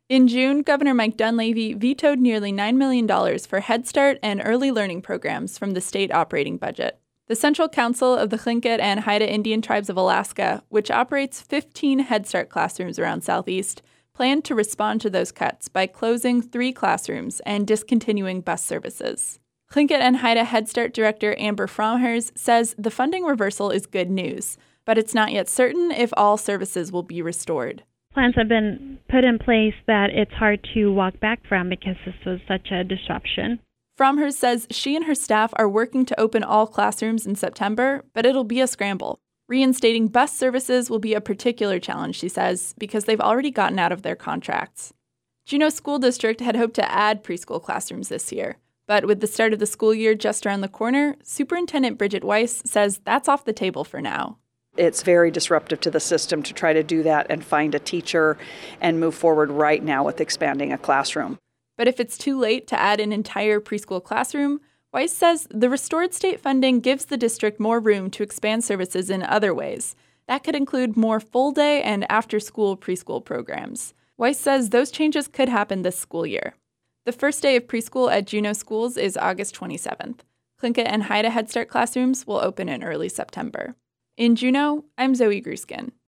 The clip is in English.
In June, Governor Mike Dunleavy vetoed nearly $9 million for Head Start and early learning programs from the state operating budget. The Central Council of the Tlingit and Haida Indian Tribes of Alaska, which operates 15 Head Start classrooms around Southeast, planned to respond to those cuts by closing 3 classrooms and discontinuing bus services. Tlingit and Haida Head Start Director Amber Fromhers says the funding reversal is good news, but it's not yet certain if all services will be restored. Plans have been put in place that it's hard to walk back from because this was such a disruption. Fromhers says she and her staff are working to open all classrooms in September, but it'll be a scramble. Reinstating bus services will be a particular challenge, she says, because they've already gotten out of their contracts. Juneau School District had hoped to add preschool classrooms this year, but with the start of the school year just around the corner, Superintendent Bridget Weiss says that's off the table for now. It's very disruptive to the system to try to do that and find a teacher and move forward right now with expanding a classroom. But if it's too late to add an entire preschool classroom, Weiss says the restored state funding gives the district more room to expand services in other ways. That could include more full-day and after-school preschool programs. Weiss says those changes could happen this school year. The first day of preschool at Juneau schools is August 27th. Tlingit and Haida Head Start classrooms will open in early September. In Juneau, I'm Zoe Gruskin.